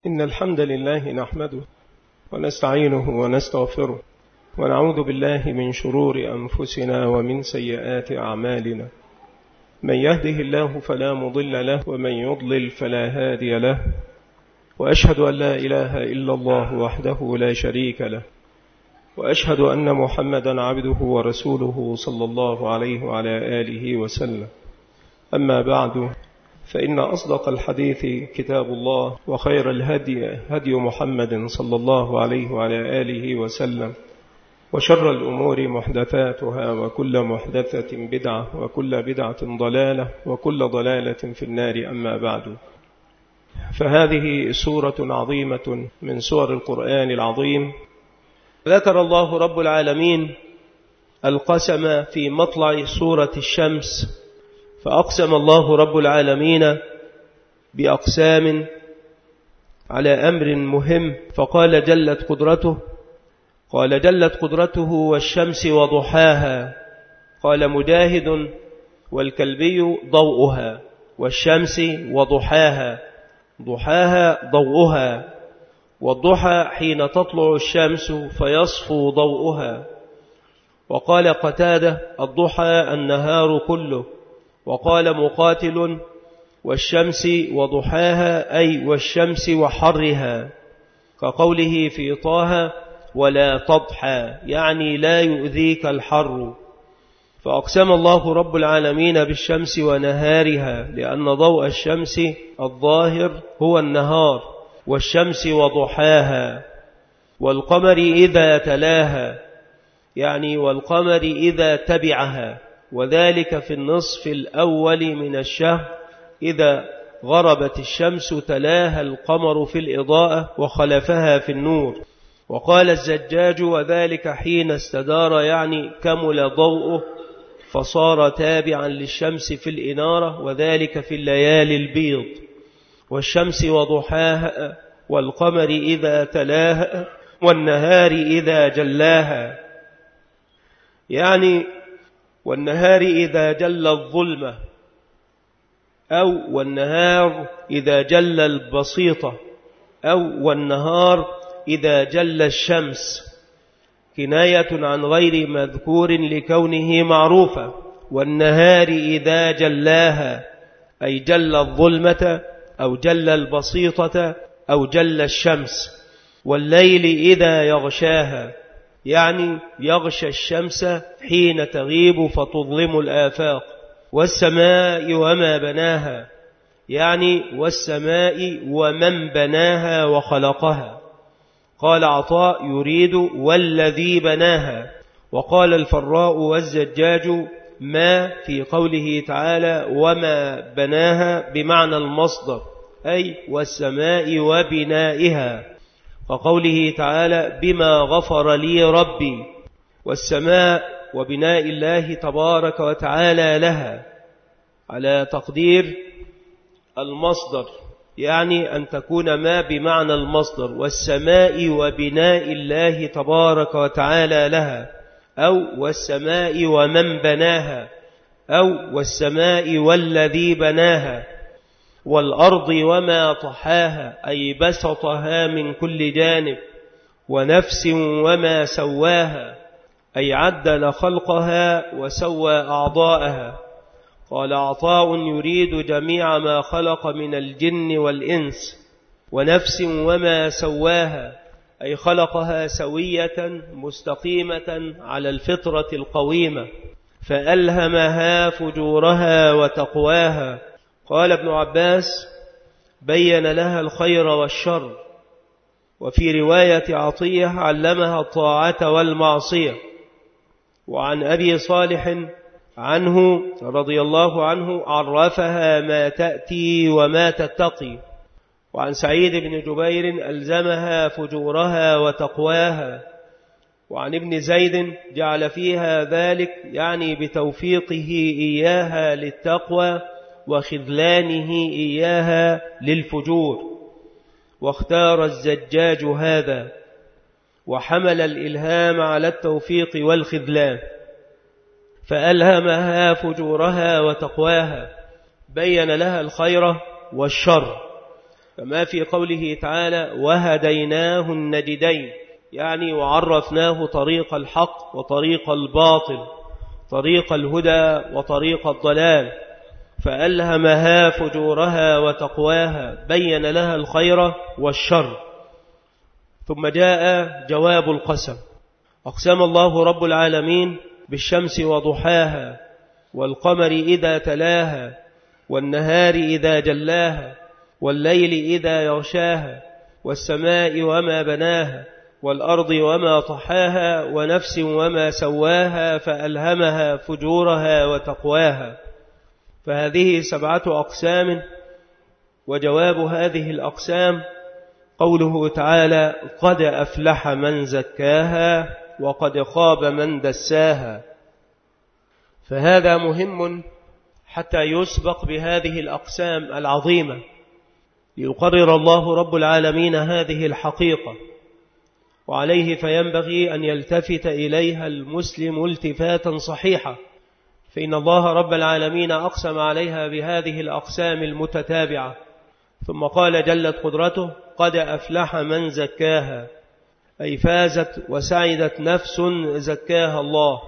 إن الحمد لله نحمده ونستعينه ونستغفره ونعوذ بالله من شرور أنفسنا ومن سيئات أعمالنا. من يهده الله فلا مضل له ومن يضلل فلا هادي له، وأشهد أن لا إله إلا الله وحده لا شريك له، وأشهد أن محمدا عبده ورسوله صلى الله عليه وعلى آله وسلم. أما بعد، فإن أصدق الحديث كتاب الله، وخير الهدي هدي محمد صلى الله عليه وعلى آله وسلم، وشر الأمور محدثاتها، وكل محدثة بدعة، وكل بدعة ضلالة، وكل ضلالة في النار. أما بعد، فهذه سورة عظيمة من سور القرآن العظيم. ذكر الله رب العالمين القسم في مطلع سورة الشمس، فأقسم الله رب العالمين بأقسام على أمر مهم، فقال جلت قدرته والشمس وضحاها. قال مجاهد: والكلبي ضوءها، والشمس وضحاها، ضحاها ضوءها، والضحى حين تطلع الشمس فيصفو ضوءها. وقال قتادة: الضحى النهار كله. وقال مقاتل: والشمس وضحاها أي والشمس وحرها، كقوله في طه: ولا تضحى، يعني لا يؤذيك الحر. فأقسم الله رب العالمين بالشمس ونهارها، لأن ضوء الشمس الظاهر هو النهار، والشمس وضحاها. والقمر إذا تلاها، يعني والقمر إذا تبعها، وذلك في النصف الأول من الشهر إذا غربت الشمس تلاها القمر في الإضاءة وخلفها في النور. وقال الزجاج: وذلك حين استدار، يعني كمل ضوءه فصار تابعا للشمس في الإنارة، وذلك في الليالي البيض. والشمس وضحاها، والقمر إذا تلاها، والنهار إذا جلاها، يعني والنهار إذا جل الظلمة، أو والنهار إذا جل البسيطة، أو والنهار إذا جل الشمس، كناية عن غير مذكور لكونه معروفا. والنهار إذا جلاها، أي جل الظلمة، أو جل البسيطة، أو جل الشمس. والليل إذا يغشاها، يعني يغشى الشمس حين تغيب فتظلم الآفاق. والسماء وما بناها، يعني والسماء ومن بناها وخلقها. قال عطاء: يريد والذي بناها. وقال الفراء والزجاج: ما في قوله تعالى وما بناها بمعنى المصدر، أي والسماء وبنائها، وقوله تعالى: بما غفر لي ربي. والسماء وبناء الله تبارك وتعالى لها على تقدير المصدر، يعني أن تكون ما بمعنى المصدر، والسماء وبناء الله تبارك وتعالى لها، أو والسماء ومن بناها، أو والسماء والذي بناها. والأرض وما طحاها، أي بسطها من كل جانب. ونفس وما سواها، أي عدل خلقها وسوى أعضاءها. قال عطاء: يريد جميع ما خلق من الجن والإنس. ونفس وما سواها، أي خلقها سوية مستقيمة على الفطرة القويمة، فألهمها فجورها وتقواها. قال ابن عباس: بين لها الخير والشر. وفي رواية عطية: علمها الطاعة والمعصية. وعن أبي صالح عنه رضي الله عنه: عرفها ما تأتي وما تتقي. وعن سعيد بن جبير: ألزمها فجورها وتقواها. وعن ابن زيد: جعل فيها ذلك، يعني بتوفيقه إياها للتقوى وخذلانه إياها للفجور. واختار الزجاج هذا، وحمل الإلهام على التوفيق والخذلان، فألهمها فجورها وتقواها، بين لها الخير والشر. كما في قوله تعالى وهديناه النجدين، يعني وعرفناه طريق الحق وطريق الباطل، طريق الهدى وطريق الضلال، فألهمها فجورها وتقواها، بين لها الخير والشر. ثم جاء جواب القسم. أقسم الله رب العالمين بالشمس وضحاها، والقمر إذا تلاها، والنهار إذا جلاها، والليل إذا يغشاها، والسماء وما بناها، والأرض وما طحاها، ونفس وما سواها، فألهمها فجورها وتقواها. فهذه 7 أقسام، وجواب هذه الأقسام قوله تعالى قد أفلح من زكاها وقد خاب من دساها. فهذا مهم حتى يسبق بهذه الأقسام العظيمة، ليقرر الله رب العالمين هذه الحقيقة، وعليه فينبغي أن يلتفت إليها المسلم التفاتا صحيحا، فإن الله رب العالمين أقسم عليها بهذه الأقسام المتتابعة. ثم قال جلت قدرته قد أفلح من زكاها، أي فازت وسعدت نفس زكاها الله.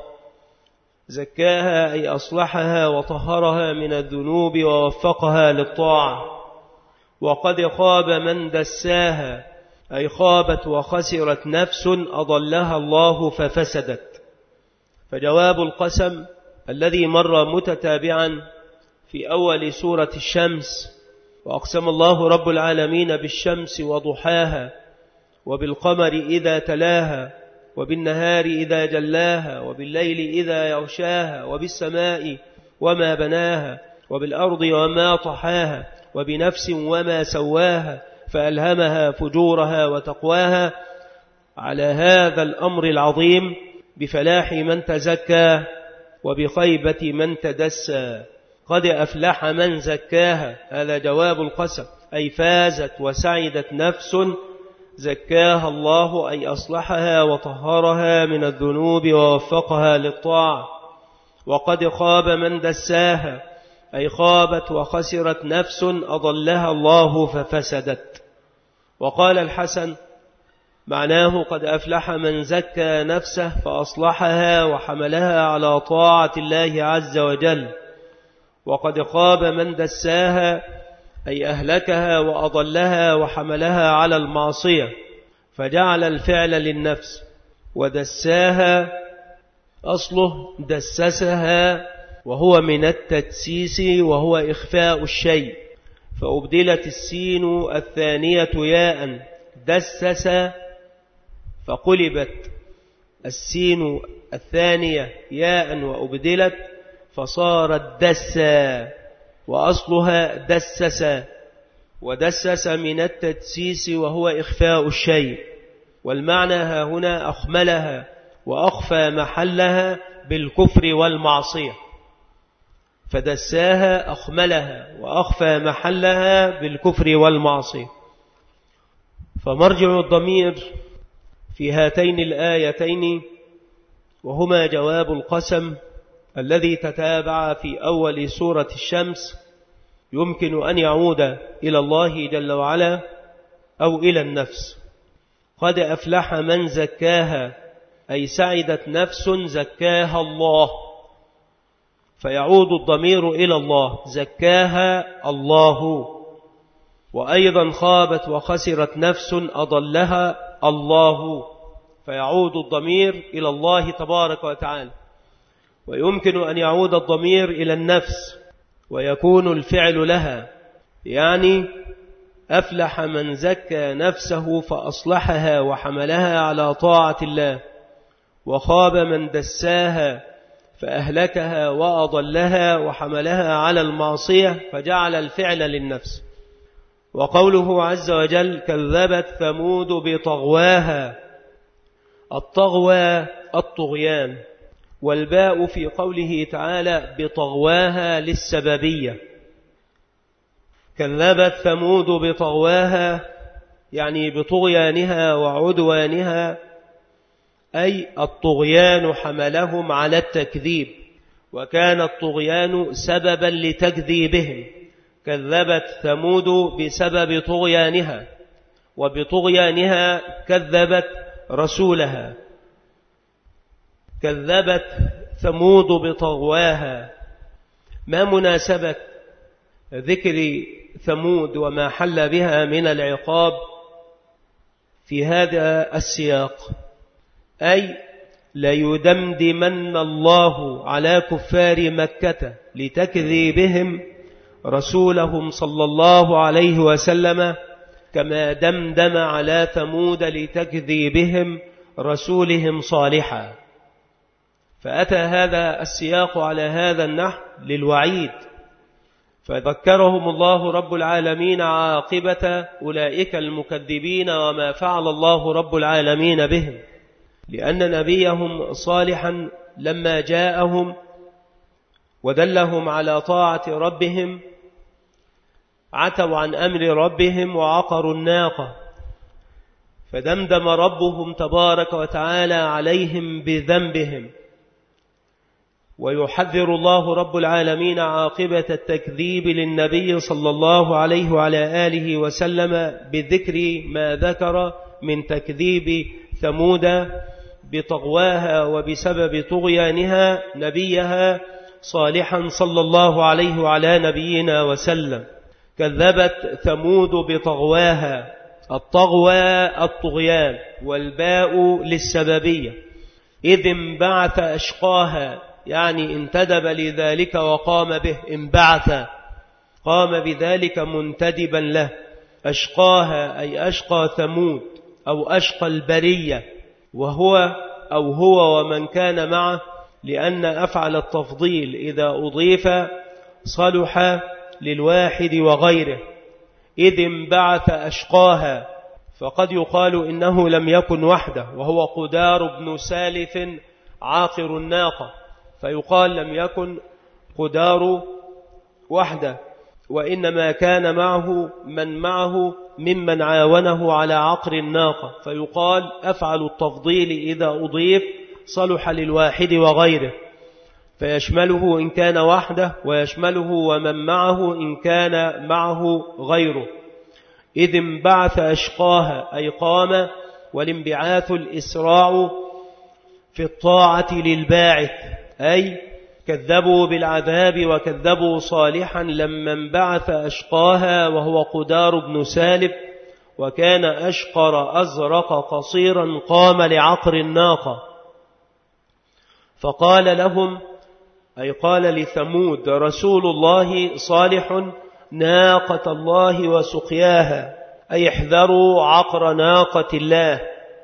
زكاها أي أصلحها وطهرها من الذنوب ووفقها للطاعة. وقد خاب من دساها، أي خابت وخسرت نفس أضلها الله ففسدت. فجواب القسم الذي مر متتابعا في أول سورة الشمس، وأقسم الله رب العالمين بالشمس وضحاها، وبالقمر إذا تلاها، وبالنهار إذا جلاها، وبالليل إذا يغشاها، وبالسماء وما بناها، وبالأرض وما طحاها، وبنفس وما سواها، فألهمها فجورها وتقواها. على هذا الأمر العظيم بفلاح من تزكى وبخيبة من تدسى. قد أفلح من زكاها، هذا جواب القسم، أي فازت وسعدت نفس زكاها الله، أي أصلحها وطهرها من الذنوب ووفقها للطاعة. وقد خاب من دساها، أي خابت وخسرت نفس أضلها الله ففسدت. وقال الحسن معناه قد أفلح من زكى نفسه فأصلحها وحملها على طاعة الله عز وجل. وقد خاب من دساها، أي أهلكها وأضلها وحملها على المعصية، فجعل الفعل للنفس. ودساها أصله دسسها، وهو من التدسيس وهو إخفاء الشيء، فأبدلت السين الثانية ياء دسس، فقلبت السين الثانية ياء وأبدلت فصارت دسا، وأصلها دسس. ودسس من التدسيس وهو إخفاء الشيء، والمعنى ها هنا أخملها وأخفى محلها بالكفر والمعصية. فدساها أخملها وأخفى محلها بالكفر والمعصية. فمرجع الضمير في هاتين الآيتين، وهما جواب القسم الذي تتابع في أول سورة الشمس، يمكن أن يعود إلى الله جل وعلا أو إلى النفس. قد أفلح من زكاها، أي سعدت نفس زكاها الله، فيعود الضمير إلى الله، زكاها الله. وأيضا خابت وخسرت نفس أضلها الله، فيعود الضمير إلى الله تبارك وتعالى. ويمكن أن يعود الضمير إلى النفس ويكون الفعل لها، يعني أفلح من زكى نفسه فأصلحها وحملها على طاعة الله. وخاب من دساها فأهلكها وأضلها وحملها على المعصية، فجعل الفعل للنفس. وقوله عز وجل كذبت ثمود بطغواها، الطغوى الطغيان، والباء في قوله تعالى بطغواها للسببية. كذبت ثمود بطغواها يعني بطغيانها وعدوانها، أي الطغيان حملهم على التكذيب، وكان الطغيان سببا لتكذيبهم، كذبت ثمود بسبب طغيانها، وبطغيانها كذبت رسولها. كذبت ثمود بطغواها. ما مناسبة ذكر ثمود وما حل بها من العقاب في هذا السياق؟ أي ليدمدمن الله على كفار مكة لتكذيبهم رسولهم صلى الله عليه وسلم، كما دمدم على ثمود لتكذيبهم رسولهم صالحا. فأتى هذا السياق على هذا النحو للوعيد، فذكرهم الله رب العالمين عاقبة أولئك المكذبين وما فعل الله رب العالمين بهم، لأن نبيهم صالحا لما جاءهم ودلهم على طاعة ربهم عتوا عن أمر ربهم وعقروا الناقة، فدمدم ربهم تبارك وتعالى عليهم بذنبهم. ويحذر الله رب العالمين عاقبة التكذيب للنبي صلى الله عليه وعلى آله وسلم بذكر ما ذكر من تكذيب ثمود بطغواها وبسبب طغيانها نبيها صالحا صلى الله عليه وعلى نبينا وسلم. كذبت ثمود بطغواها. الطغوى الطغيان، والباء للسببية. إذ انبعث أشقاها، يعني انتدب لذلك وقام به. انبعث قام بذلك منتدبا له. أشقاها أي أشقى ثمود أو أشقى البرية، وهو أو هو ومن كان معه، لأن أفعل التفضيل إذا أضيف صلح للواحد وغيره. إذ انبعث أشقاها، فقد يقال إنه لم يكن وحده، وهو قدار بن سالف عاقر الناقة، فيقال لم يكن قدار وحده، وإنما كان معه من معه ممن عاونه على عقر الناقة، فيقال أفعل التفضيل إذا أضيف صلح للواحد وغيره، فيشمله إن كان وحده، ويشمله ومن معه إن كان معه غيره. إذ انبعث أشقاها أي قام، والانبعاث الإسراع في الطاعة للباعث، أي كذبوا بالعذاب وكذبوا صالحا لما انبعث أشقاها، وهو قدار بن سالف، وكان أشقر أزرق قصيرا قام لعقر الناقة. فقال لهم أي قال لثمود رسول الله صالح ناقة الله وسقياها، أي احذروا عقر ناقة الله.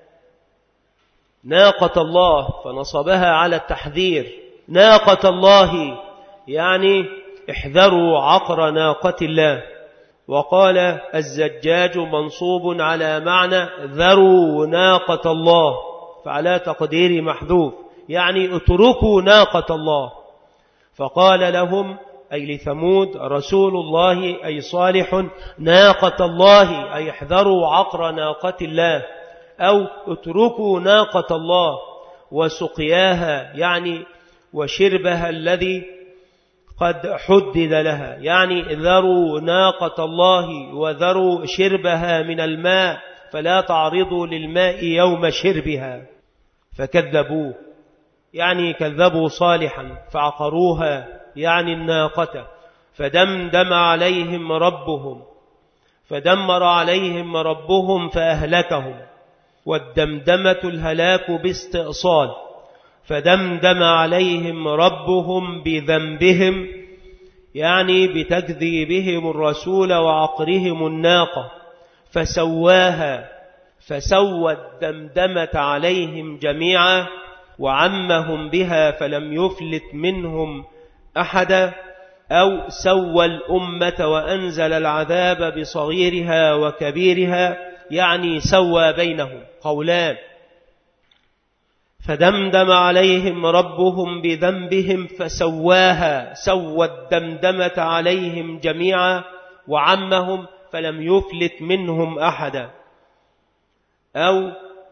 ناقة الله فنصبها على التحذير. ناقة الله يعني احذروا عقر ناقة الله. وقال الزجاج منصوب على معنى ذروا ناقة الله، فعلى تقدير محذوف، يعني اتركوا ناقة الله. فقال لهم أي لثمود رسول الله أي صالح ناقة الله، أي احذروا عقر ناقة الله، أو اتركوا ناقة الله. وسقياها يعني وشربها الذي قد حدد لها، يعني ذروا ناقة الله وذروا شربها من الماء، فلا تعرضوا للماء يوم شربها. فكذبوه يعني كذبوا صالحا، فعقروها يعني الناقة. فدمدم عليهم ربهم، فدمر عليهم ربهم فأهلكهم. والدمدمة الهلاك باستئصال. فدمدم عليهم ربهم بذنبهم، يعني بتكذيبهم الرسول وعقرهم الناقة. فسواها، فسوى الدمدمة عليهم جميعا وعمهم بها فلم يفلت منهم أحدا. أو سوى الأمة وأنزل العذاب بصغيرها وكبيرها، يعني سوى بينهم. قولان. فدمدم عليهم ربهم بذنبهم فسواها، سوى الدمدمة عليهم جميعا وعمهم فلم يفلت منهم أحدا. أو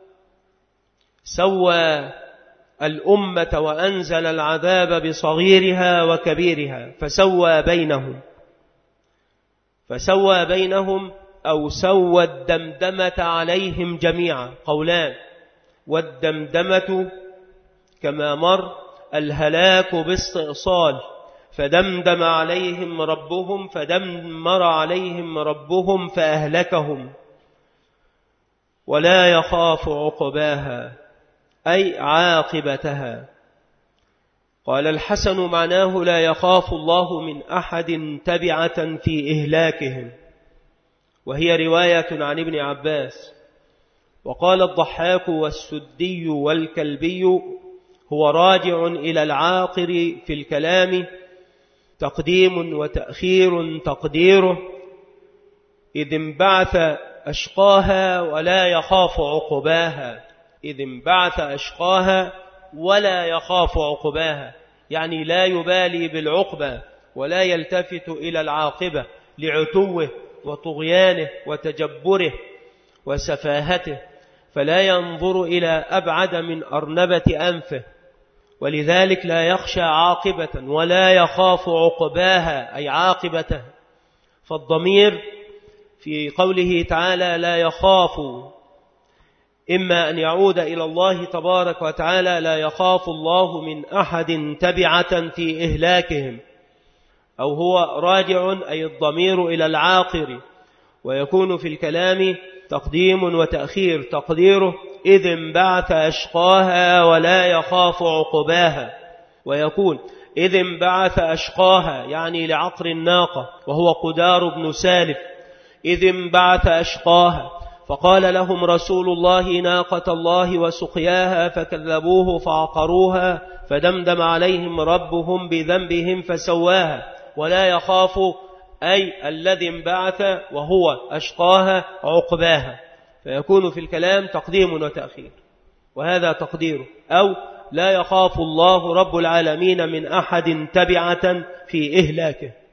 سوى الأمة وأنزل العذاب بصغيرها وكبيرها، فسوى بينهم. فسوى بينهم أو سوى الدمدمة عليهم جميعا، قولان. والدمدمة كما مر الهلاك باستئصال، فدمدم عليهم ربهم فدمر عليهم ربهم فأهلكهم ولا يخاف عقباها أي عاقبتها. قال الحسن معناه لا يخاف الله من أحد تبعة في إهلاكهم، وهي رواية عن ابن عباس. وقال الضحاك والسدي والكلبي هو راجع إلى العاقر في الكلام، تقديم وتأخير، تقديره إذ انبعث أشقاها ولا يخاف عقباها. إذ انبعث أشقاها ولا يخاف عقباها، يعني لا يبالي بالعقبة ولا يلتفت إلى العاقبة لعتوه وطغيانه وتجبره وسفاهته، فلا ينظر إلى أبعد من أرنبة أنفه، ولذلك لا يخشى عاقبة ولا يخاف عقباها أي عاقبته. فالضمير في قوله تعالى لا يخاف إما أن يعود إلى الله تبارك وتعالى، لا يخاف الله من أحد تبعة في إهلاكهم، أو هو راجع أي الضمير إلى العاقر، ويكون في الكلام تقديم وتأخير، تقديره إذ انبعث أشقاها ولا يخاف عقباها، ويكون إذ انبعث أشقاها يعني لعقر الناقة وهو قدار بن سالف. إذ انبعث أشقاها فقال لهم رسول الله ناقة الله وسقياها فكذبوه فعقروها فدمدم عليهم ربهم بذنبهم فسواها ولا يخاف أي الذي انبعث وهو أشقاها عقباها، فيكون في الكلام تقديم وتأخير، وهذا تقديره. أو لا يخاف الله رب العالمين من أحد تبعة في إهلاكه.